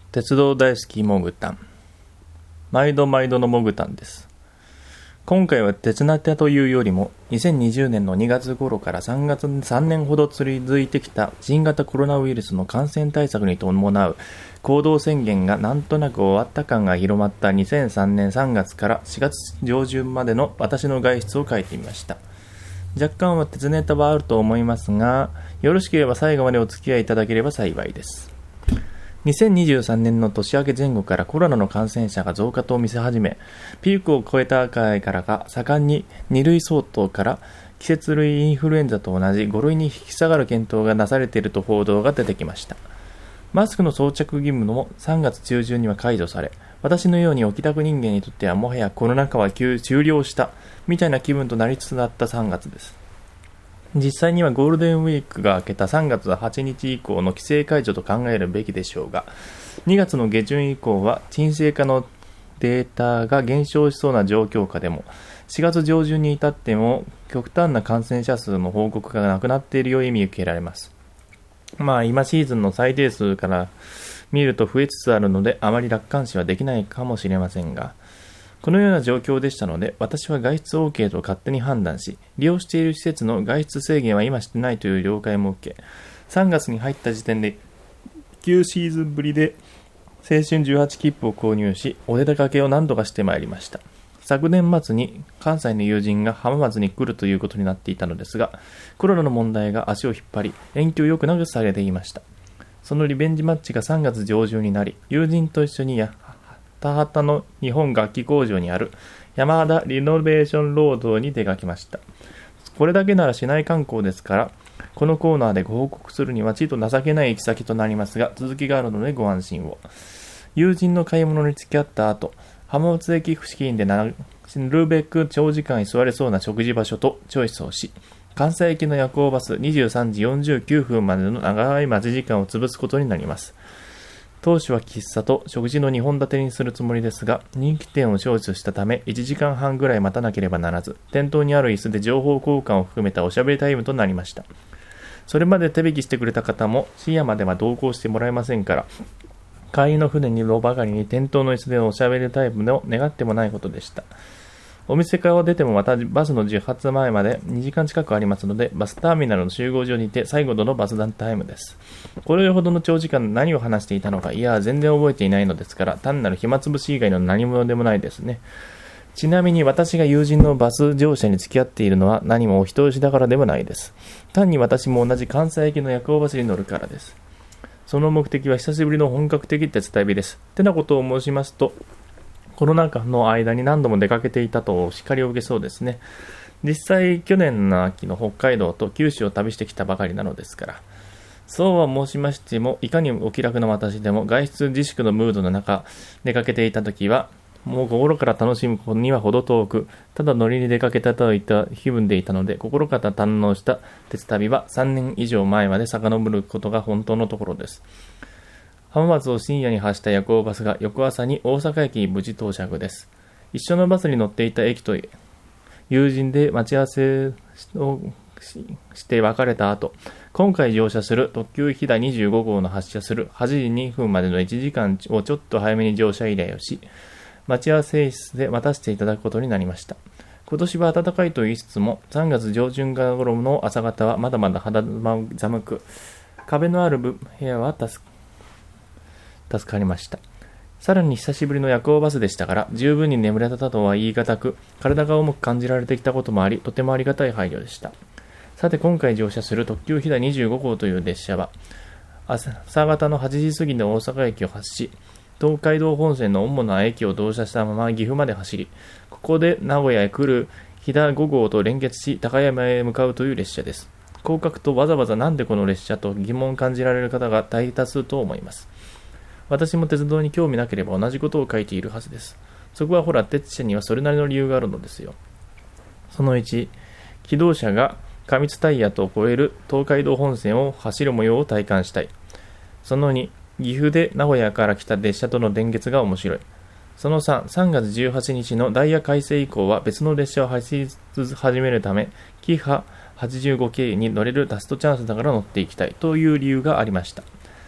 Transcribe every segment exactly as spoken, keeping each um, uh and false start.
鉄道大好きモグタン。毎度毎度のモグタンです。今回は鉄ナテというよりもにせんにじゅうねんのにがつ頃からさんがつさんねんほど続いてきた新型コロナウイルスの感染対策に伴う行動宣言がなんとなく終わった感が広まったにせんさんねんさんがつからしがつ上旬までの私の外出を書いてみました。若干は鉄ネタはあると思いますが、よろしければ最後までお付き合いいただければ幸いです。にせんにじゅうさんねんの年明け前後からコロナの感染者が増加と見せ始め、ピークを超えた回からか盛んにに類相当から季節類インフルエンザと同じご類に引き下がる検討がなされていると報道が出てきました。マスクの装着義務もさんがつ中旬には解除され、私のように起きたく人間にとってはもはやコロナ禍は終了したみたいな気分となりつつあったさんがつです。実際にはゴールデンウィークが明けたさんがつはちにち以降の規制解除と考えるべきでしょうが、にがつの下旬以降は沈静化のデータが減少しそうな状況下でも、しがつ上旬に至っても極端な感染者数の報告がなくなっているように見受けられます。まあ今シーズンの最低数から見ると増えつつあるので、あまり楽観視はできないかもしれませんが、このような状況でしたので、私は外出 OK と勝手に判断し、利用している施設の外出制限は今してないという了解も受け、さんがつに入った時点できゅうシーズンぶりで青春じゅうはち切符を購入し、お出かけを何度かしてまいりました。昨年末に関西の友人が浜松に来るということになっていたのですが、コロナの問題が足を引っ張り、延期をよくなくされていました。そのリベンジマッチがさんがつ上旬になり、友人と一緒にや田畑の日本楽器工場にある山田リノベーションロードに出かけました。これだけなら市内観光ですから、このコーナーでご報告するにはちと情けない行き先となりますが、続きがあるのでご安心を。友人の買い物に付き合った後、浜松駅付近でなるべく長時間居座れそうな食事場所とチョイスをし、関西行きの夜行バスにじゅうさんじよんじゅうきゅうふんまでの長い待ち時間を潰すことになります。当初は喫茶と食事のにほん立てにするつもりですが、人気店を招致したためいちじかんはんぐらい待たなければならず、店頭にある椅子で情報交換を含めたおしゃべりタイムとなりました。それまで手引きしてくれた方も深夜までは同行してもらえませんから、帰りの船にろばかりに店頭の椅子でおしゃべりタイムを願ってもないことでした。お店から出てもまたバスの出発前までにじかん近くありますので、バスターミナルの集合所にて最後のバス団タイムです。これほどの長時間何を話していたのか、いや全然覚えていないのですから、単なる暇つぶし以外の何者でもないですね。ちなみに私が友人のバス乗車に付き合っているのは何もお人よしだからではないです。単に私も同じ関西行きの夜行バスに乗るからです。その目的は久しぶりの本格的鉄旅です。ってなことを申しますと、コロナ禍の間に何度も出かけていたとお叱りを受けそうですね。実際去年の秋の北海道と九州を旅してきたばかりなのですから。そうは申しましても、いかにお気楽な私でも外出自粛のムードの中出かけていた時は、もう心から楽しむことには程遠く、ただ乗りに出かけたといった気分でいたので、心から堪能した鉄旅はさんねん以上前まで遡ることが本当のところです。浜松を深夜に発した夜行バスが翌朝に大阪駅に無事到着です。一緒のバスに乗っていた駅と友人で待ち合わせをして別れた後、今回乗車する特急ひだにじゅうご号の発車するはちじにふんまでのいちじかんをちょっと早めに乗車依頼をし、待ち合わせ室で待たせていただくことになりました。今年は暖かいと言いつつも、さんがつ上旬頃の朝方はまだまだ肌寒く、壁のある部屋は助助かりました。さらに久しぶりの夜行バスでしたから、十分に眠れたとは言い難く、体が重く感じられてきたこともあり、とてもありがたい配慮でした。さて今回乗車する特急ひだにじゅうご号という列車は、朝方のはちじ過ぎの大阪駅を発し、東海道本線の主な駅を動車したまま岐阜まで走り、ここで名古屋へ来るひだご号と連結し、高山へ向かうという列車です。こう書くとわざわざなんでこの列車と疑問を感じられる方が大多数と思います。私も鉄道に興味なければ同じことを書いているはずです。そこはほら、鉄車にはそれなりの理由があるのですよ。そのいち、気動車が過密タイヤと超える東海道本線を走る模様を体感したい。そのに、岐阜で名古屋から来た列車との連結が面白い。そのさん、さんがつじゅうはちにちのダイヤ改正以降は別の列車を走り始めるため、キハはちじゅうご系に乗れるラストチャンスだから乗っていきたいという理由がありました。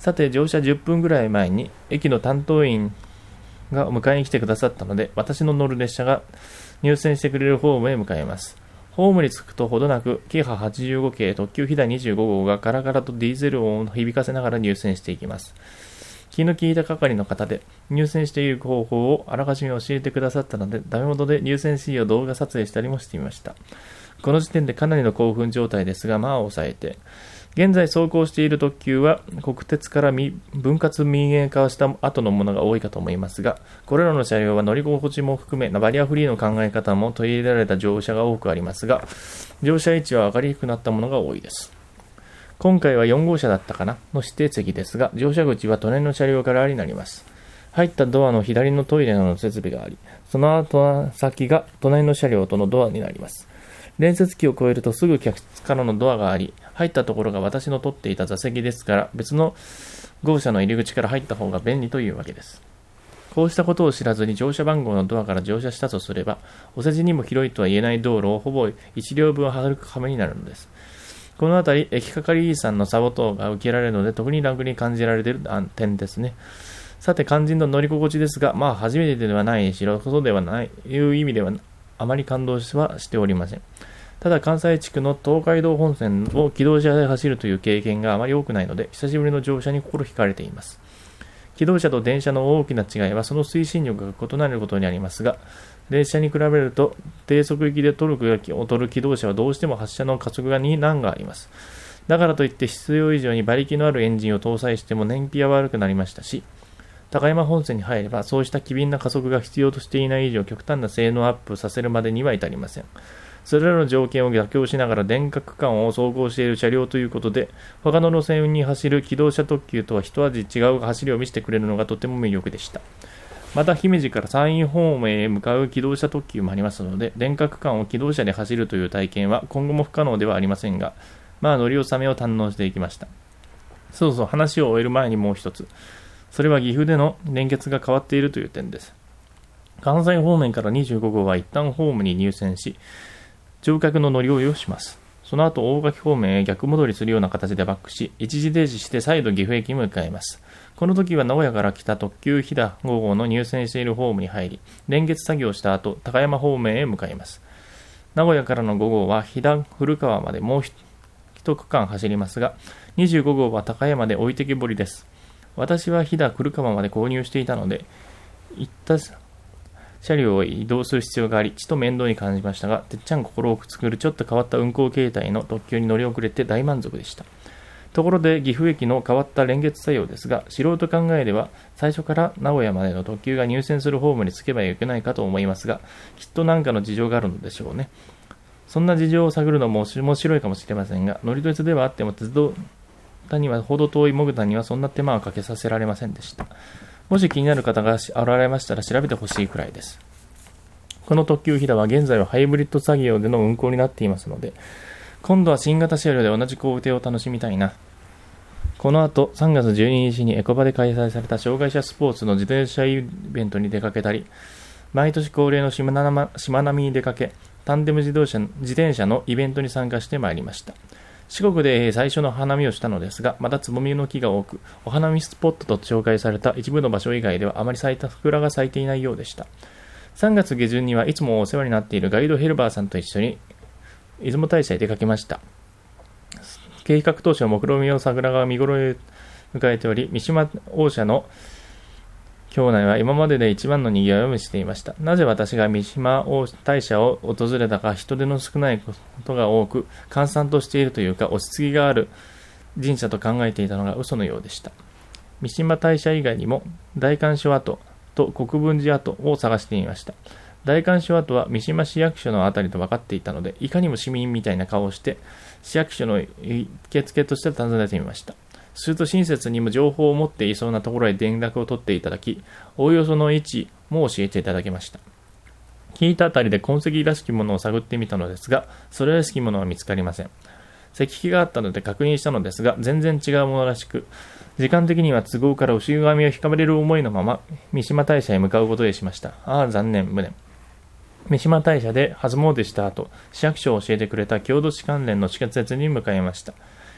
さて乗車じゅっぷんぐらい前に駅の担当員が迎えに来てくださったので、私の乗る列車が入線してくれるホームへ向かいます。ホームに着くとほどなくキハはちじゅうご系特急ひだにじゅうご号がガラガラとディーゼル音を響かせながら入線していきます。気の利いた係の方で入線している方法をあらかじめ教えてくださったので、ダメ元で入線シーンを動画撮影したりもしてみました。この時点でかなりの興奮状態ですが、まあ抑えて、現在走行している特急は国鉄から分割民営化した後のものが多いかと思いますが、これらの車両は乗り心地も含めバリアフリーの考え方も取り入れられた乗車が多くありますが、乗車位置は上がりにくくなったものが多いです。今回はよん号車だったかなの指定席ですが、乗車口は隣の車両からありになります。入ったドアの左のトイレなどの設備があり、その後先が隣の車両とのドアになります。連接機を越えるとすぐ客室からのドアがあり、入ったところが私の取っていた座席ですから、別の号車の入り口から入った方が便利というわけです。こうしたことを知らずに乗車番号のドアから乗車したとすれば、お世辞にも広いとは言えない道路をほぼいち両分歩く羽目になるのです。このあたり、駅係員さんのサボ等が受けられるので、特に楽に感じられている点ですね。さて、肝心の乗り心地ですが、まあ初めてではないしろ、ことではないいう意味ではあまり感動はしておりません。ただ関西地区の東海道本線を気動車で走るという経験があまり多くないので、久しぶりの乗車に心惹かれています。気動車と電車の大きな違いはその推進力が異なることにありますが、電車に比べると低速域でトルクが劣る気動車はどうしても発射の加速がに難があります。だからといって必要以上に馬力のあるエンジンを搭載しても燃費は悪くなりましたし、高山本線に入ればそうした機敏な加速が必要としていない以上、極端な性能アップさせるまでには至りません。それらの条件を妥協しながら電化区間を走行している車両ということで、他の路線に走る気動車特急とは一味違う走りを見せてくれるのがとても魅力でした。また姫路から山陰方面へ向かう気動車特急もありますので、電化区間を気動車で走るという体験は今後も不可能ではありませんが、まあ乗り納めを堪能していきました。そうそう、話を終える前にもう一つ。それは岐阜での連結が変わっているという点です。関西方面からにじゅうご号は一旦ホームに入線し、乗客の乗り降りをします。その後大垣方面へ逆戻りするような形でバックし、一時停止して再度岐阜駅に向かいます。この時は名古屋から来た特急ひだご号の入線しているホームに入り、連結作業をした後、高山方面へ向かいます。名古屋からのご号はひだ古川までもう一区間走りますが、にじゅうご号は高山で置いてきぼりです。私はひだ古川まで購入していたので、行った車両を移動する必要があり、ちと面倒に感じましたが、てっちゃん心をくすぐるちょっと変わった運行形態の特急に乗り遅れて大満足でした。ところで岐阜駅の変わった連結作業ですが、素人考えでは最初から名古屋までの特急が入線するホームに着けばよくないかと思いますが、きっと何かの事情があるのでしょうね。そんな事情を探るのも面白いかもしれませんが、乗り鉄ではあっても鉄道にはほど遠いモグタにはそんな手間はかけさせられませんでした。もし気になる方がおられましたら調べてほしいくらいです。この特急ひだは現在はハイブリッド作業での運行になっていますので、今度は新型車両で同じ工程を楽しみたいな。この後さんがつじゅうににちにエコバで開催された障害者スポーツの自転車イベントに出かけたり、毎年恒例のしまなみに出かけ、タンデム自動車自転車のイベントに参加してまいりました。四国で最初の花見をしたのですが、またつぼみの木が多く、お花見スポットと紹介された一部の場所以外ではあまり咲いた桜が咲いていないようでした。さんがつ下旬にはいつもお世話になっているガイドヘルバーさんと一緒に出雲大社へ出かけました。計画当初は目論見の桜が見頃へ迎えており、三島大社の境内は今までで一番の賑わいを見せていました。なぜ私が三島大社を訪れたか、人手の少ないことが多く、閑散としているというか、落ち着きがある神社と考えていたのが嘘のようでした。三島大社以外にも、大観所跡と国分寺跡を探してみました。大観所跡は三島市役所のあたりと分かっていたので、いかにも市民みたいな顔をして、市役所の受付として訪ねてみました。すると親切にも情報を持っていそうなところへ連絡を取っていただき、おおよその位置も教えていただきました。聞いたあたりで痕跡らしきものを探ってみたのですが、それらしきものは見つかりません。石碑があったので確認したのですが、全然違うものらしく、時間的には都合から後ろ髪を引かれる思いのまま、三島大社へ向かうことにしました。ああ、残念、無念。三島大社で初詣した後、市役所を教えてくれた郷土史関連の施設に向かいました。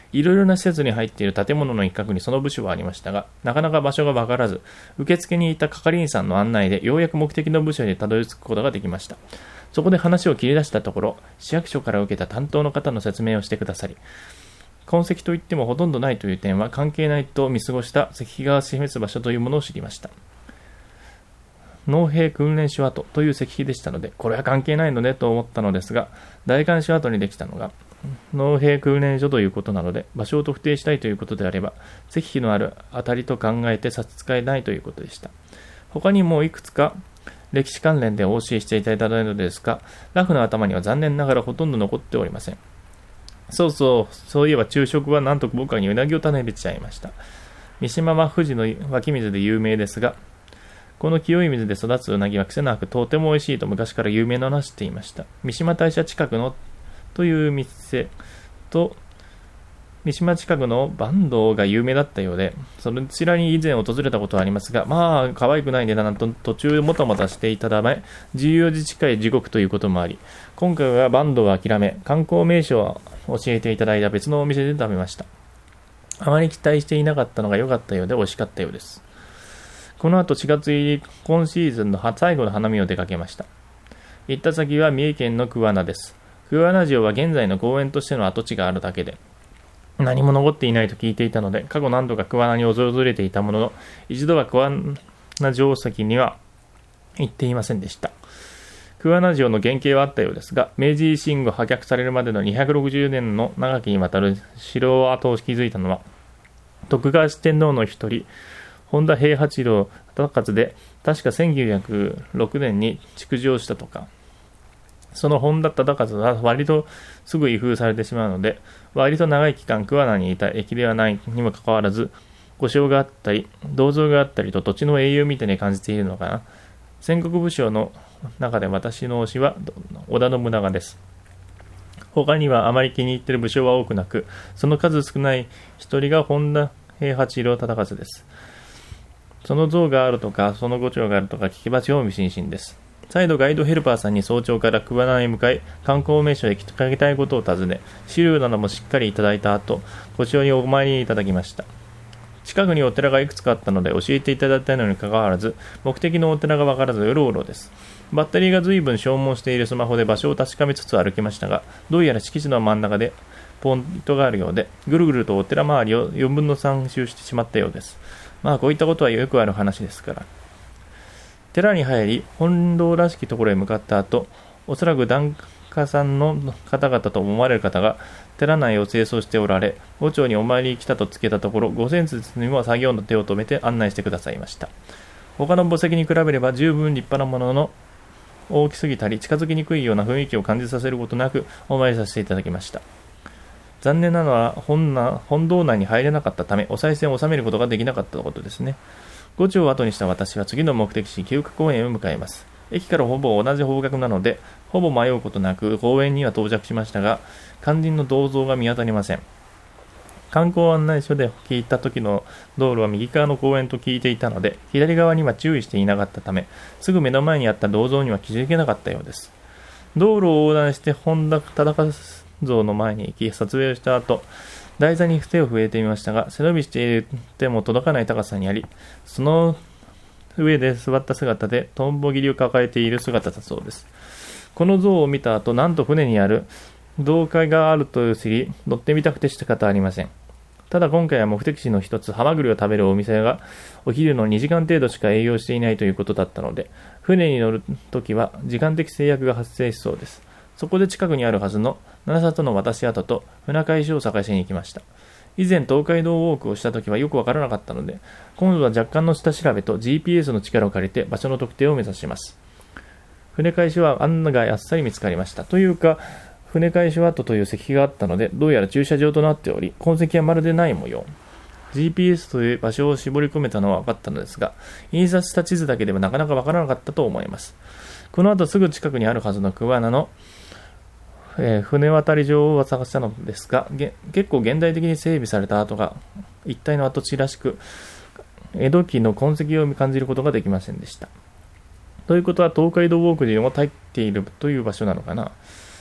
いろいろな施設に入っている建物の一角にその部署はありましたが、なかなか場所がわからず、受付にいた係員さんの案内でようやく目的の部署にたどり着くことができました。そこで話を切り出したところ、市役所から受けた担当の方の説明をしてくださり、痕跡といってもほとんどないという点は関係ないと見過ごした石碑が示す場所というものを知りました。農兵訓練所跡という石碑でしたので、これは関係ないのねと思ったのですが、代官所跡にできたのが農兵訓練所ということなので、場所を特定したいということであれば、石碑のあるあたりと考えて差し支えないということでした。他にもいくつか歴史関連でお教えしていただいたのですが、ラフの頭には残念ながらほとんど残っておりません。そうそう、そういえば昼食はなんと僕はうなぎを食べちゃいました。三島は富士の湧き水で有名ですが、この清い水で育つうなぎは癖なくとても美味しいと昔から有名なのは知っていました。三島大社近くのという店と三島近くの坂東が有名だったようで、そちらに以前訪れたことはありますが、まあ可愛くない値段と途中もたもたしていたため、じゅうよじ近い時刻ということもあり、今回は坂東を諦め、観光名所を教えていただいた別のお店で食べました。あまり期待していなかったのが良かったようで美味しかったようです。この後しがつ入り、今シーズンの最後の花見を出かけました。行った先は三重県の桑名です。桑名城は現在の公園としての跡地があるだけで、何も残っていないと聞いていたので、過去何度か桑名に訪れていたものの、一度は桑名城跡には行っていませんでした。桑名城の原型はあったようですが、明治維新後破却されるまでのにひゃくろくじゅうねんの長きにわたる城跡を築いたのは、徳川四天王の一人、本田平八郎忠勝で、確かせんきゅうひゃくろくねんに築城したとか。その本田忠勝は割とすぐ移封されてしまうので、割と長い期間桑名にいた駅ではないにもかかわらず、御所があったり、銅像があったりと土地の英雄みたいに感じているのかな。戦国武将の中で私の推しは織田信長です。他にはあまり気に入っている武将は多くなく、その数少ない一人が本田平八郎忠勝です。その像があるとか、その御所があるとか聞けば興味津々です。再度ガイドヘルパーさんに早朝から桑名へ向かい、観光名所へ来かけたいことを尋ね、資料などもしっかりいただいた後、ご所にお参りいただきました。近くにお寺がいくつかあったので教えていただいたのにかかわらず、目的のお寺がわからずうろうろです。バッテリーが随分消耗しているスマホで場所を確かめつつ歩きましたが、どうやら敷地の真ん中でポイントがあるようで、ぐるぐるとお寺周りをよんぶんのさん周してしまったようです。まあこういったことはよくある話ですから。寺に入り、本堂らしきところへ向かった後、おそらく檀家さんの方々と思われる方が寺内を清掃しておられ、御町にお参りに来たと告げたところ、ご先節にも作業の手を止めて案内してくださいました。他の墓石に比べれば十分立派なものの大きすぎたり近づきにくいような雰囲気を感じさせることなくお参りさせていただきました。残念なのは 本, な本堂内に入れなかったため、お賽銭を納めることができなかったことですね。御町を後にした私は次の目的地、休暇公園へ向かいます。駅からほぼ同じ方角なので、ほぼ迷うことなく公園には到着しましたが、肝心の銅像が見当たりません。観光案内所で聞いた時の道路は右側の公園と聞いていたので、左側には注意していなかったため、すぐ目の前にあった銅像には気づけなかったようです。道路を横断して本田忠勝像の前に行き、撮影をした後、台座に手を触れてみましたが、背伸びしていても届かない高さにあり、その上で座った姿でトンボ切りを抱えている姿だそうです。この像を見た後、なんと船にある銅海があると知り、乗ってみたくて仕方ありません。ただ今回は目的地の一つ、ハマグリを食べるお店がお昼のにじかん程度しか営業していないということだったので、船に乗るときは時間的制約が発生しそうです。そこで近くにあるはずの七里の渡し跡と船会所を探しに行きました。以前東海道ウォークをしたときはよくわからなかったので、今度は若干の下調べと ジーピーエス の力を借りて場所の特定を目指します。船会所は案があっさり見つかりました。というか、船会所跡という石碑があったので、どうやら駐車場となっており、痕跡はまるでない模様。ジーピーエス という場所を絞り込めたのは分かったのですが、印刷した地図だけではなかなか分からなかったと思います。この後すぐ近くにあるはずの桑名の、えー、船渡り場を探したのですが、結構現代的に整備された跡が一帯の跡地らしく、江戸期の痕跡を感じることができませんでした。ということは東海道ウォークにも入っているという場所なのかな。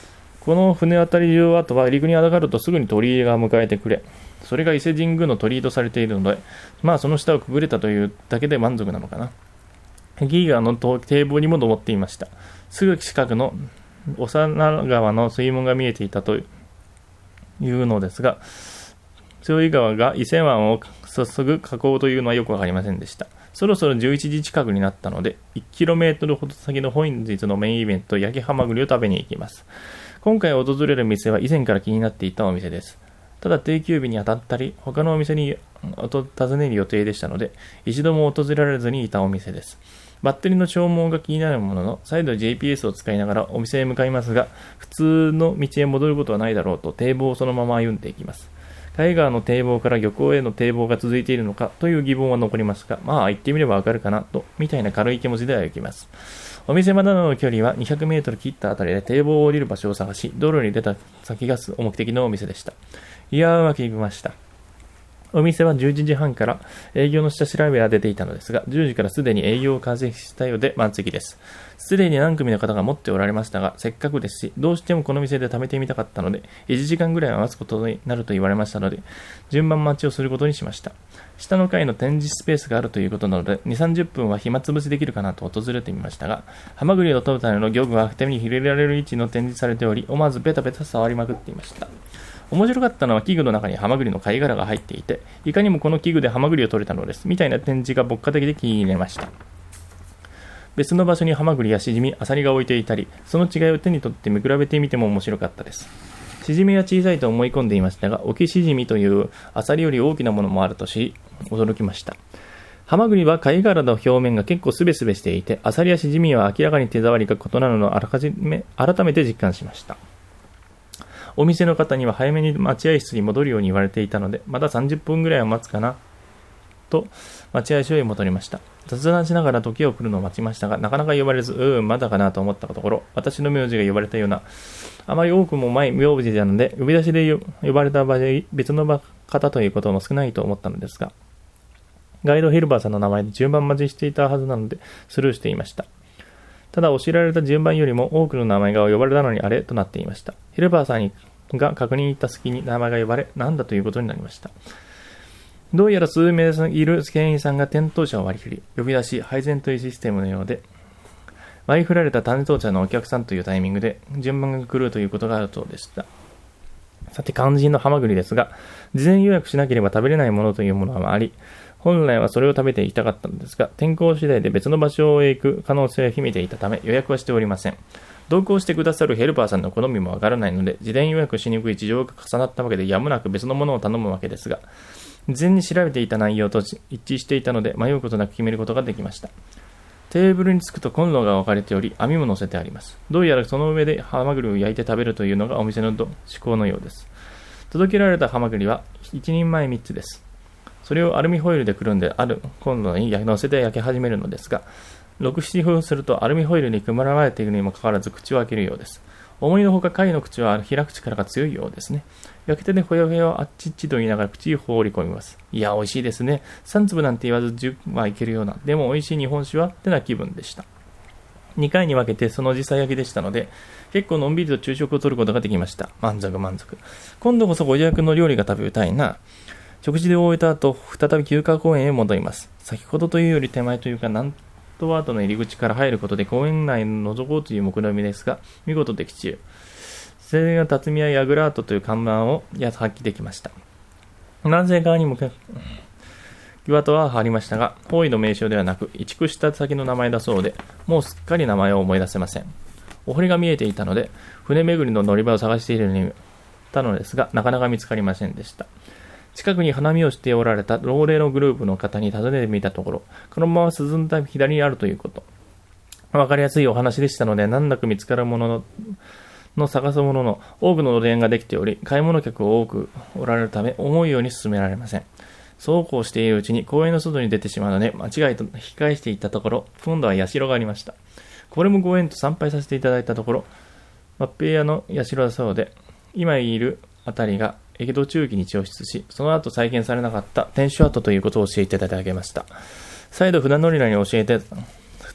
この船渡り場跡は陸に上がるとすぐに鳥居が迎えてくれ、それが伊勢神宮の鳥居とされているので、まあその下をくぐれたというだけで満足なのかな。ギー川の堤防にも登っていました。すぐ近くの幼川の水門が見えていたというのですが、強い川が伊勢湾を注ぐ河口というのはよくわかりませんでした。そろそろじゅういちじ近くになったので、いちキロメートル ほど先の本日のメインイベント、焼きハマグリを食べに行きます。今回訪れる店は以前から気になっていたお店です。ただ定休日に当たったり、他のお店に訪ねる予定でしたので、一度も訪れられずにいたお店です。バッテリーの消耗が気になるものの、再度 ジェイピーエス を使いながらお店へ向かいますが、普通の道へ戻ることはないだろうと堤防をそのまま歩んでいきます。海川の堤防から漁港への堤防が続いているのかという疑問は残りますが、まあ行ってみればわかるかなと、みたいな軽い気持ちで歩きます。お店までの距離はにひゃくメートル切ったあたりで堤防を降りる場所を探し、道路に出た先が目的のお店でした。いやー、うまくいきました。お店はじゅういちじはんから営業の下調べが出ていたのですが、じゅうじからすでに営業を開始したようで満席です。すでに何組の方が持っておられましたが、せっかくですし、どうしてもこの店で食べてみたかったので、いちじかんぐらいは待つことになると言われましたので、順番待ちをすることにしました。下の階の展示スペースがあるということなので、にじゅうさんじゅっぷんは暇つぶしできるかなと訪れてみましたが、ハマグリを取るための漁具は手に入れられる位置の展示されており、思わずベタベタ触りまくっていました。面白かったのは器具の中にハマグリの貝殻が入っていて、いかにもこの器具でハマグリを取れたのです、みたいな展示が牧歌的で気に入れました。別の場所にハマグリやシジミ、アサリが置いていたり、その違いを手に取って見比べてみても面白かったです。シジミは小さいと思い込んでいましたが、オキシジミというアサリより大きなものもあると知り、驚きました。ハマグリは貝殻の表面が結構スベスベしていて、アサリやシジミは明らかに手触りが異なるのをあらかじめ改めて実感しました。お店の方には早めに待合室に戻るように言われていたので、まださんじゅっぷんぐらいは待つかなと待合室へ戻りました。雑談しながら時を来るのを待ちましたが、なかなか呼ばれず、うーんまだかなと思ったところ、私の名字が呼ばれたような、あまり多くもない名字なので、呼び出しで呼ばれた場合、別の方ということも少ないと思ったのですが、ガイドヘルバーさんの名前で順番待ちしていたはずなので、スルーしていました。ただ、教えられた順番よりも多くの名前が呼ばれたのにあれとなっていました。ヘルバーさんにが確認した隙に名前が呼ばれ、なんだということになりました。どうやら数名いる店員さんが店頭車を割り振り、呼び出し、配膳というシステムのようで、割り振られた担当者のお客さんというタイミングで順番が来るということがあるそうでした。さて、肝心のハマグリですが、事前予約しなければ食べれないものというものはあり、本来はそれを食べていきたかったのですが、天候次第で別の場所へ行く可能性を秘めていたため予約はしておりません。同行してくださるヘルパーさんの好みもわからないので、事前予約しにくい事情が重なったわけでやむなく別のものを頼むわけですが、事前に調べていた内容と一致していたので迷うことなく決めることができました。テーブルに着くとコンロが置かれており、網も乗せてあります。どうやらその上でハマグリを焼いて食べるというのがお店の思考のようです。届けられたハマグリはいちにんまえみっつです。それをアルミホイルでくるんであるコンロに乗せて焼き始めるのですが、ろく、ななふんするとアルミホイルにくまられているにもかかわらず口を開けるようです。思いのほか貝の口は開く力が強いようですね。焼き手でほやほやをあっちっちと言いながら口を放り込みます。いや、美味しいですね。さん粒なんて言わずじゅうはいけるような、でも美味しい日本酒はってな気分でした。にかいに分けてその時差焼きでしたので、結構のんびりと昼食をとることができました。満足満足。今度こそご予約の料理が食べたいな。食事で終えた後、再び休暇公園へ戻ります。先ほどというより手前というか、なんとワードの入り口から入ることで公園内を覗こうという目論見ですが、見事的中。それが辰巳屋ヤグラートという看板を発揮できました。南西側に向け、岩戸はありましたが、方位の名称ではなく、移築した先の名前だそうで、もうすっかり名前を思い出せません。お堀が見えていたので、船巡りの乗り場を探しているのにたのですが、なかなか見つかりませんでした。近くに花見をしておられた老齢のグループの方に尋ねてみたところ、このまま進んだ左にあるということ。わかりやすいお話でしたので、難なく見つかるものの、の探すものの多くののれんができており、買い物客を多くおられるため、思うように進められません。そうこうしているうちに公園の外に出てしまうので、間違いと引き返していったところ、今度は社がありました。これもご縁と参拝させていただいたところ、末平屋の社だそうで、今いるあたりが江戸中期に調出し、その後再建されなかった天守跡ということを教えていただきました。再度船乗りらに教えて、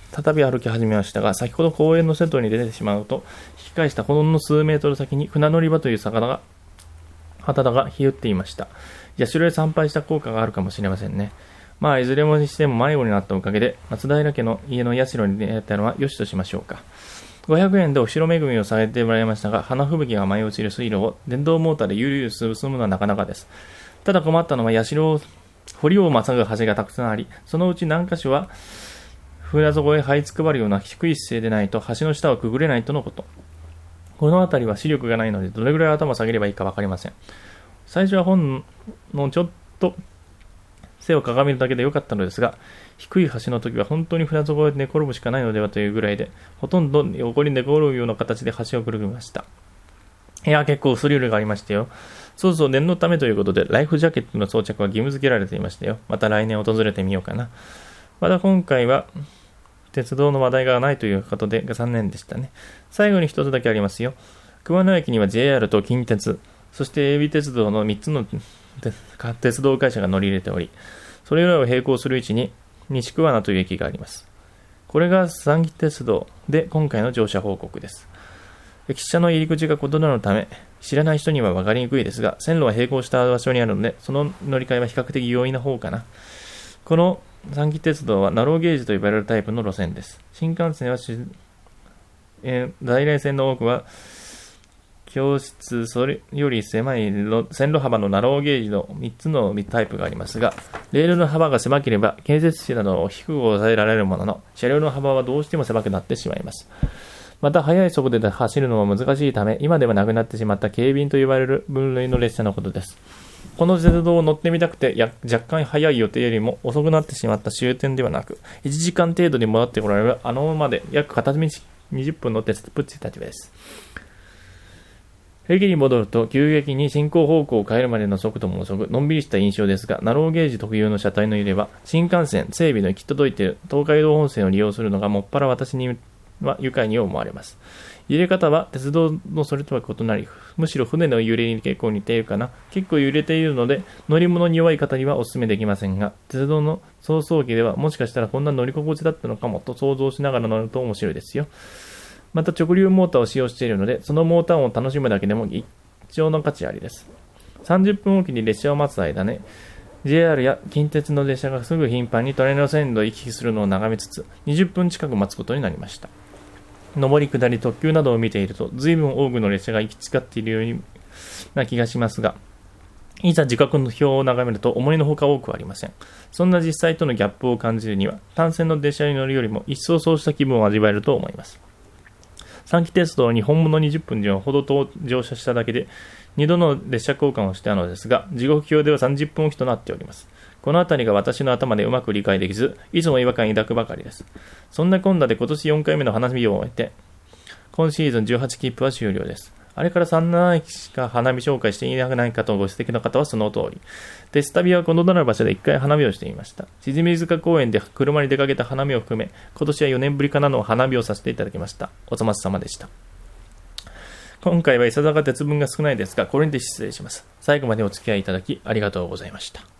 再び歩き始めましたが、先ほど公園の瀬戸に出てしまうと、引き返したほんの数メートル先に船乗り場という魚が、旗がひよっていました。社へ参拝した効果があるかもしれませんね。まあ、いずれもにしても迷子になったおかげで、松平家の家の社に出会ったのは良しとしましょうか。ごひゃくえんでお城巡りをされてもらいましたが、花吹雪が舞い落ちる水路を電動モーターでゆるゆる進むのはなかなかです。ただ困ったのは、社を、堀をまたぐ橋がたくさんあり、そのうち何箇所は、船底へ這いつくばるような低い姿勢でないと橋の下をくぐれないとのこと。この辺りは視力がないので、どれぐらい頭を下げればいいかわかりません。最初は本のちょっと背を鏡めるだけでよかったのですが、低い橋の時は本当に船底へ寝転ぶしかないのではというぐらいで、ほとんど横に寝転ぶような形で橋をくるみました。いや、結構スリルがありましたよ。そうそう、念のためということで、ライフジャケットの装着は義務付けられていましたよ。また来年訪れてみようかな。また今回は、鉄道の話題がないということで残念でしたね。最後に一つだけありますよ。熊野駅には ジェイアール と近鉄、そして エービー 鉄道のみっつの鉄道会社が乗り入れており、それらを並行する位置に西桑名という駅があります。これが三岐鉄道で今回の乗車報告です。駅舎の入り口が異なるため、知らない人には分かりにくいですが、線路は並行した場所にあるので、その乗り換えは比較的容易な方かな。この三岐鉄道はナローゲージと呼ばれるタイプの路線です。新幹線は、えー、在来線の多くは教室それより狭い線路幅のナローゲージのみっつのタイプがありますが、レールの幅が狭ければ建設費などを低く抑えられるものの、車両の幅はどうしても狭くなってしまいます。また速い速度で走るのも難しいため、今ではなくなってしまった軽便と呼ばれる分類の列車のことです。この鉄道を乗ってみたくて、や若干早い予定よりも遅くなってしまった終点ではなく、いちじかん程度に戻ってこられるあのまで約片道にじゅっぷんの鉄プッチ立場です。駅に戻ると急激に進行方向を変えるまでの速度も遅く、のんびりした印象ですが、ナローゲージ特有の車体の揺れは、新幹線、整備の行き届いている東海道本線を利用するのがもっぱら私には愉快に思われます。揺れ方は鉄道のそれとは異なり、むしろ船の揺れに結構似ているかな。結構揺れているので、乗り物に弱い方にはお勧めできませんが、鉄道の早々期ではもしかしたらこんな乗り心地だったのかもと想像しながら乗ると面白いですよ。また直流モーターを使用しているので、そのモーター音を楽しむだけでも一定の価値ありです。さんじゅっぷんおきに列車を待つ間ね、ジェイアール や近鉄の列車がすぐ頻繁に隣の線路を行き来するのを眺めつつ、にじゅっぷん近く待つことになりました。上り下り特急などを見ていると、随分多くの列車が行き違っているような気がしますが、いざ時刻の表を眺めると思いのほか多くはありません。そんな実際とのギャップを感じるには、単線の列車に乗るよりも一層そうした気分を味わえると思います。三岐鉄道に本物にじゅっぷんほどと乗車しただけで、にどの列車交換をしたのですが、時刻表ではさんじゅっぷんおきとなっております。このあたりが私の頭でうまく理解できず、いつも違和感抱くばかりです。そんなこんなで今年よんかいめの花火を終えて、今シーズンじゅうはち切符は終了です。あれからさん、ななえきしか花火紹介していないかとご指摘の方はその通り。鉄旅はこのどの場所でいっかい花火をしていました。しみずか公園で車に出かけた花見を含め、今年はよねんぶりかなの花火をさせていただきました。お粗末様でした。今回はいささか鉄分が少ないですが、これにて失礼します。最後までお付き合いいただきありがとうございました。